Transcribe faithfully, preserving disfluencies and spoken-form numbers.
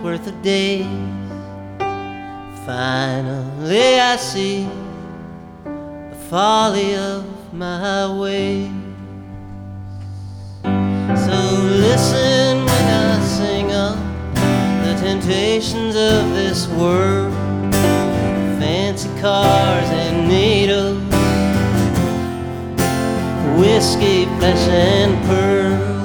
worth of days. Finally I see the folly of my ways. So listen when I sing of the temptations of this world, fancy cars and needles, whiskey, flesh and pearls.